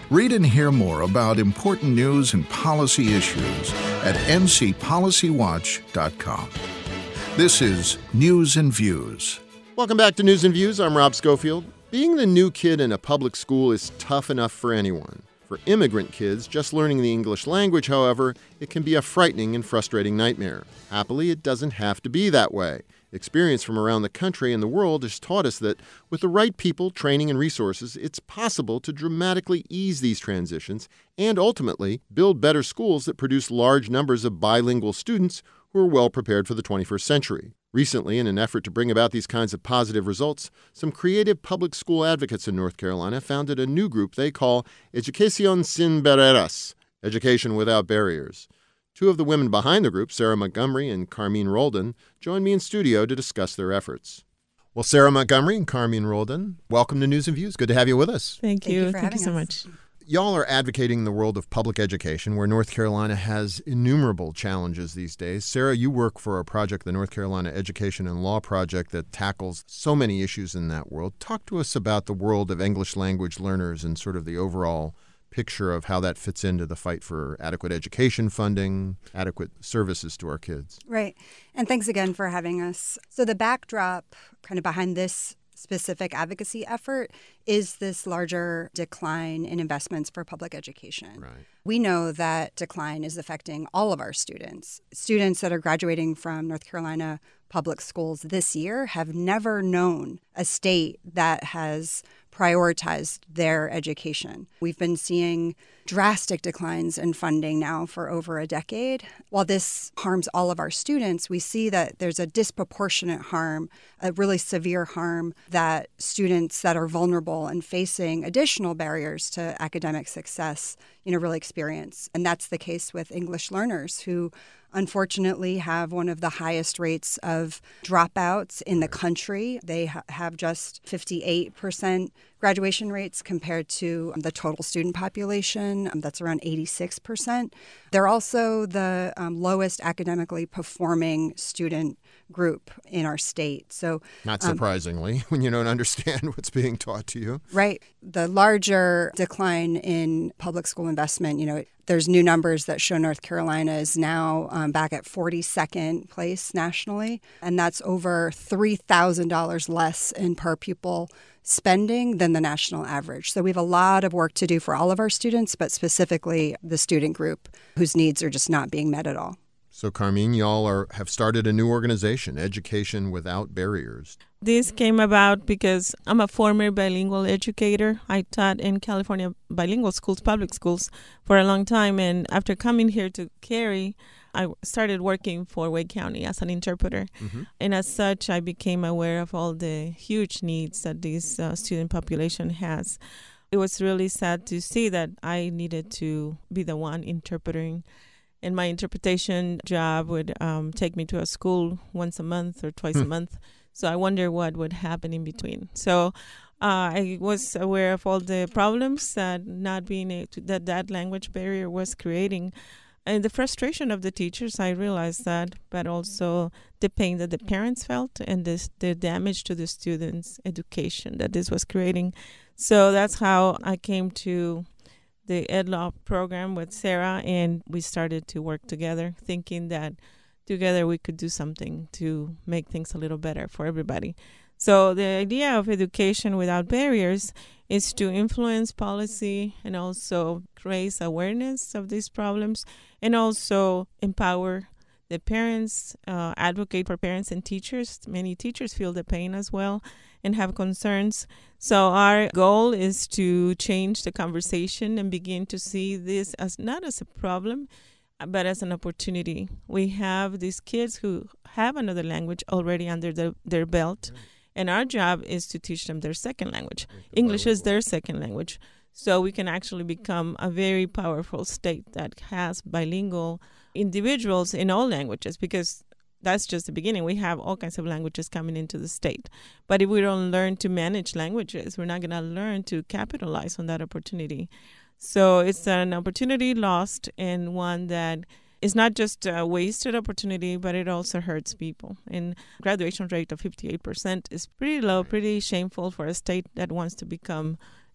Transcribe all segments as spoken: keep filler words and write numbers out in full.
Read and hear more about important news and policy issues at n c policy watch dot com. This is News and Views. Welcome back to News and Views. I'm Rob Schofield. Being the new kid in a public school is tough enough for anyone. For immigrant kids, just learning the English language, however, it can be a frightening and frustrating nightmare. Happily, it doesn't have to be that way. Experience from around the country and the world has taught us that with the right people, training, and resources, it's possible to dramatically ease these transitions and ultimately build better schools that produce large numbers of bilingual students who are well prepared for the twenty-first century. Recently, in an effort to bring about these kinds of positive results, some creative public school advocates in North Carolina founded a new group they call Educación Sin Barreras, Education Without Barriers. Two of the women behind the group, Sarah Montgomery and Carmine Roldan, joined me in studio to discuss their efforts. Well, Sarah Montgomery and Carmine Roldan, welcome to News and Views. Good to have you with us. Thank you. Thank you, for Thank you so us. much. Y'all are advocating the world of public education, where North Carolina has innumerable challenges these days. Sarah, you work for a project, the North Carolina Education and Law Project, that tackles so many issues in that world. Talk to us about the world of English language learners and sort of the overall picture of how that fits into the fight for adequate education funding, adequate services to our kids. Right. And thanks again for having us. So the backdrop kind of behind this specific advocacy effort is this larger decline in investments for public education. Right. We know that decline is affecting all of our students. Students that are graduating from North Carolina public schools this year have never known a state that has prioritized their education. We've been seeing drastic declines in funding now for over a decade. While this harms all of our students, we see that there's a disproportionate harm, a really severe harm that students that are vulnerable and facing additional barriers to academic success, you know, really experience. And that's the case with English learners who unfortunately have one of the highest rates of dropouts in the country. They ha- have just fifty-eight percent graduation rates compared to the total student population. Um, that's around eighty-six percent. They're also the um, lowest academically performing student group in our state. So, Not um, surprisingly, when you don't understand what's being taught to you. Right. The larger decline in public school investment, you know, there's new numbers that show North Carolina is now um, back at forty-second place nationally, and that's over three thousand dollars less in per pupil spending than the national average. So we have a lot of work to do for all of our students, but specifically the student group whose needs are just not being met at all. So, Carmine, y'all are, have started a new organization, Education Without Barriers. This came about because I'm a former bilingual educator. I taught in California bilingual schools, public schools, for a long time. And after coming here to Cary, I started working for Wake County as an interpreter. Mm-hmm. And as such, I became aware of all the huge needs that this uh, student population has. It was really sad to see that I needed to be the one interpreting. And my interpretation job would um, take me to a school once a month or twice a month. So I wonder what would happen in between. So uh, I was aware of all the problems that not being able to, that that language barrier was creating. And the frustration of the teachers, I realized that, but also the pain that the parents felt and this, the damage to the students' education that this was creating. So that's how I came to the EdLaw program with Sarah, and we started to work together, thinking that together we could do something to make things a little better for everybody. So the idea of Education Without Barriers is to influence policy and also raise awareness of these problems and also empower the parents, uh, advocate for parents and teachers. Many teachers feel the pain as well and have concerns. So our goal is to change the conversation and begin to see this as not as a problem, but as an opportunity. We have these kids who have another language already under the, their belt, right. And our job is to teach them their second language. English is their second language. So we can actually become a very powerful state that has bilingual individuals in all languages, because that's just the beginning. We have all kinds of languages coming into the state. But if we don't learn to manage languages, we're not going to learn to capitalize on that opportunity. So it's an opportunity lost, and one that is not just a wasted opportunity, but it also hurts people. And graduation rate of fifty-eight percent is pretty low, pretty shameful for a state that wants to become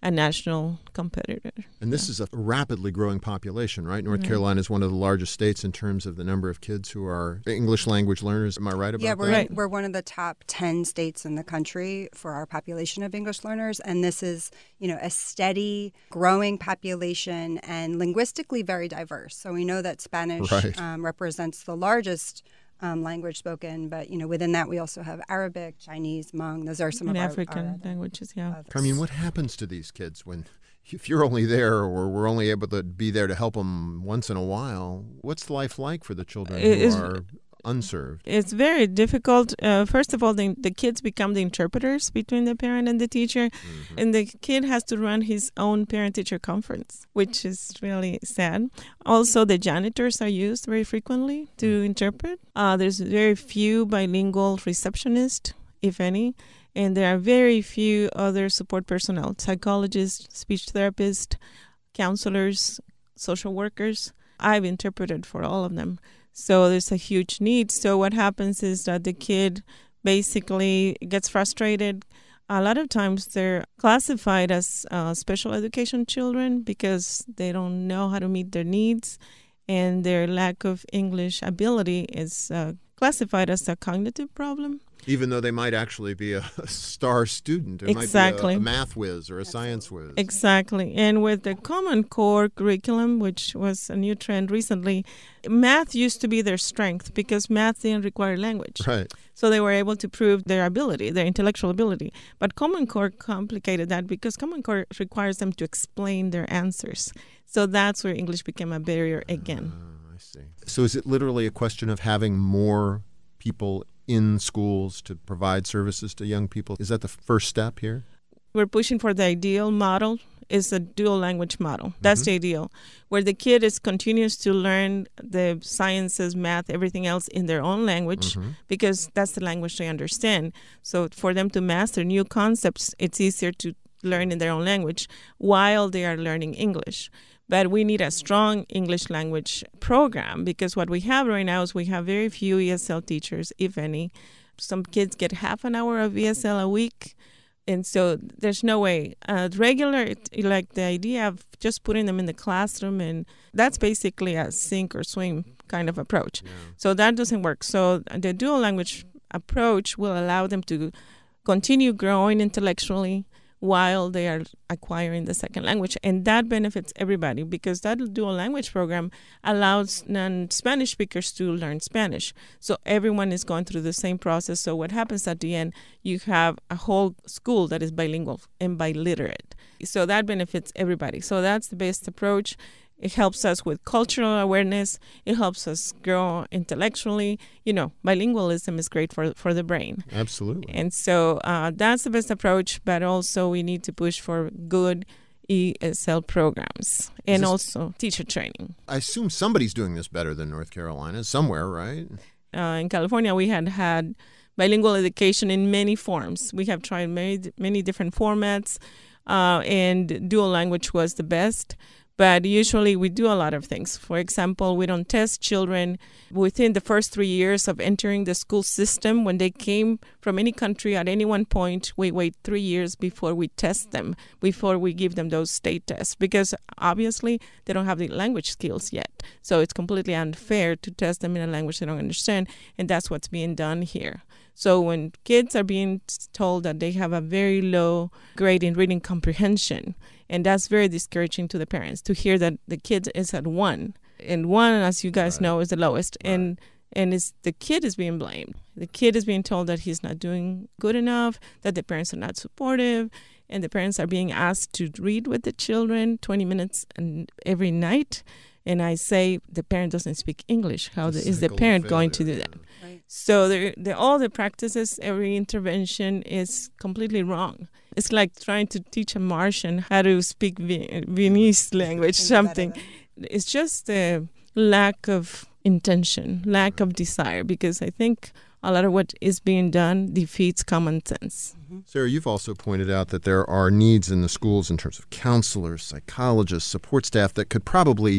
a national competitor. And this yeah. is a rapidly growing population, right? North right. Carolina is one of the largest states in terms of the number of kids who are English language learners. Am I right about yeah, we're, that? Right. we're one of the top ten states in the country for our population of English learners. And this is, you know, a steady, growing population and linguistically very diverse. So we know that Spanish Right. um, represents the largest Um, language spoken, but you know within that we also have Arabic, Chinese, Hmong. Those are some And of our African our other- languages, yeah. others. Carmine, what happens to these kids when, if you're only there or we're only able to be there to help them once in a while, what's life like for the children It who is- are unserved? It's very difficult. Uh, first of all, the, the kids become the interpreters between the parent and the teacher, Mm-hmm. and the kid has to run his own parent-teacher conference, which is really sad. Also, the janitors are used very frequently to interpret. Uh, there's very few bilingual receptionists, if any, and there are very few other support personnel, psychologists, speech therapists, counselors, social workers. I've interpreted for all of them. So there's a huge need. So what happens is that the kid basically gets frustrated. A lot of times they're classified as uh, special education children because they don't know how to meet their needs, and their lack of English ability is uh, classified as a cognitive problem. Even though they might actually be a star student. There Exactly. might be a, a math whiz or a science whiz. Exactly. And with the Common Core curriculum, which was a new trend recently, math used to be their strength because math didn't require language. Right. So they were able to prove their ability, their intellectual ability. But Common Core complicated that because Common Core requires them to explain their answers. So that's where English became a barrier again. Oh, I see. So is it literally a question of having more people in schools to provide services to young people? Is that the first step here? We're pushing for the ideal model is a dual language model. That's Mhm. the ideal, where the kid is continues to learn the sciences, math, everything else in their own language Mhm. because that's the language they understand. So for them to master new concepts, it's easier to learn in their own language while they are learning English. But we need a strong English language program because what we have right now is we have very few E S L teachers, if any. Some kids get half an hour of E S L a week. And so there's no way. Uh, regular, it, like the idea of just putting them in the classroom, and that's basically a sink or swim kind of approach. Yeah. So that doesn't work. So the dual language approach will allow them to continue growing intellectually while they are acquiring the second language. And that benefits everybody because that dual language program allows non-Spanish speakers to learn Spanish. So everyone is going through the same process. So what happens at the end, you have a whole school that is bilingual and biliterate. So that benefits everybody. So that's the best approach. It helps us with cultural awareness. It helps us grow intellectually. You know, bilingualism is great for, for the brain. Absolutely. And so uh, that's the best approach, but also we need to push for good E S L programs and this- also teacher training. I assume somebody's doing this better than North Carolina, somewhere, right? Uh, in California, we had had bilingual education in many forms. We have tried many, many different formats, uh, and dual language was the best. But usually we do a lot of things. For example, we don't test children within the first three years of entering the school system. When they came from any country at any one point, we wait three years before we test them, before we give them those state tests, because obviously they don't have the language skills yet. So it's completely unfair to test them in a language they don't understand, and that's what's being done here. So when kids are being told that they have a very low grade in reading comprehension, and that's very discouraging to the parents to hear that the kid is at one. And one, as you guys Right. know, is the lowest. Right. And and it's the kid is being blamed. The kid is being told that he's not doing good enough, that the parents are not supportive, and the parents are being asked to read with the children twenty minutes and every night. And I say the parent doesn't speak English. How It's the, a is the cycle of parent going to do failure, that? yeah. Right. So the, the, all the practices, every intervention is completely wrong. It's like trying to teach a Martian how to speak Vi- Viennese language, Can do better something. than- It's just a lack of intention, lack of desire, because I think a lot of what is being done defeats common sense. Sarah, you've also pointed out that there are needs in the schools in terms of counselors, psychologists, support staff that could probably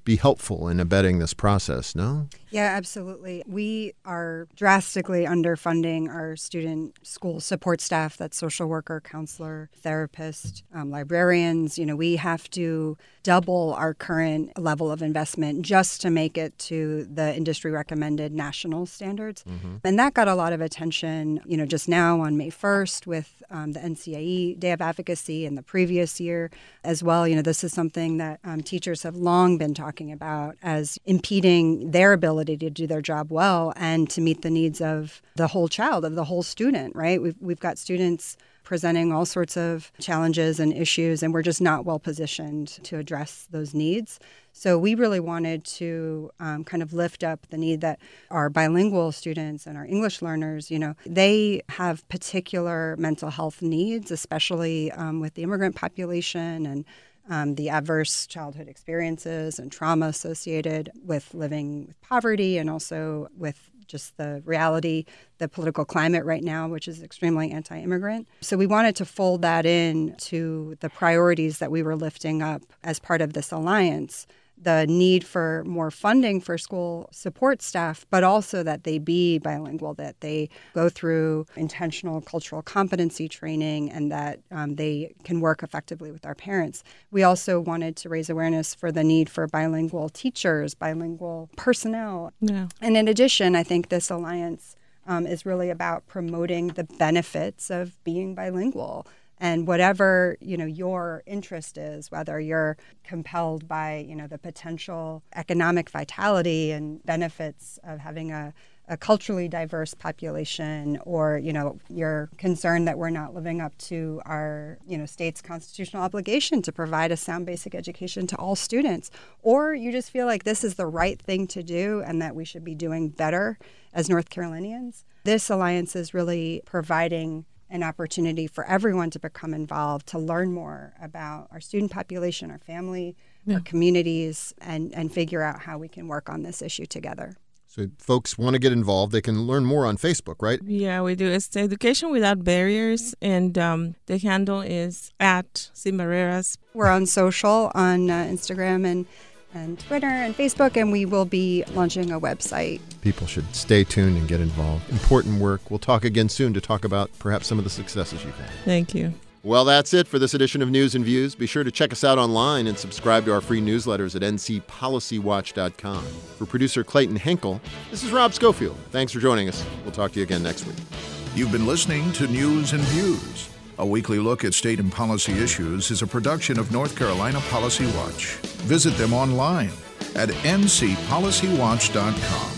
be helpful in abetting this process, no? Yeah, absolutely. We are drastically underfunding our student school support staff. That's social worker, counselor, therapist, um, librarians. You know, we have to double our current level of investment just to make it to the industry recommended national standards. Mm-hmm. And that got a lot of attention, you know, just now on May first with um, the N C I E Day of Advocacy and the previous year as well. You know, this is something that um, teachers have long been talking about as impeding their ability to do their job well and to meet the needs of the whole child, of the whole student, right? We've, we've got students presenting all sorts of challenges and issues, and we're just not well positioned to address those needs. So we really wanted to um, kind of lift up the need that our bilingual students and our English learners, you know, they have particular mental health needs, especially um, with the immigrant population and Um, the adverse childhood experiences and trauma associated with living with poverty and also with just the reality, the political climate right now, which is extremely anti-immigrant. So we wanted to fold that in to the priorities that we were lifting up as part of this alliance. The need for more funding for school support staff, but also that they be bilingual, that they go through intentional cultural competency training, and that um, they can work effectively with our parents. We also wanted to raise awareness for the need for bilingual teachers, bilingual personnel. Yeah. And in addition, I think this alliance um, is really about promoting the benefits of being bilingual. And whatever, you know, your interest is, whether you're compelled by, you know, the potential economic vitality and benefits of having a, a culturally diverse population, or, you know, you're concerned that we're not living up to our, you know, state's constitutional obligation to provide a sound basic education to all students, or you just feel like this is the right thing to do and that we should be doing better as North Carolinians, this alliance is really providing an opportunity for everyone to become involved, to learn more about our student population, our family, yeah. our communities, and, and figure out how we can work on this issue together. So if folks want to get involved, they can learn more on Facebook, right? Yeah, we do. It's Education Without Barriers, and um, the handle is at Cimarreras. We're on social, on uh, Instagram and and Twitter and Facebook, and we will be launching a website. People should stay tuned and get involved. Important work. We'll talk again soon to talk about perhaps some of the successes you've had. Thank you. Well, that's it for this edition of News and Views. Be sure to check us out online and subscribe to our free newsletters at N C Policy Watch dot com. For producer Clayton Henkel, this is Rob Schofield. Thanks for joining us. We'll talk to you again next week. You've been listening to News and Views. A weekly look at state and policy issues is a production of North Carolina Policy Watch. Visit them online at N C Policy Watch dot com.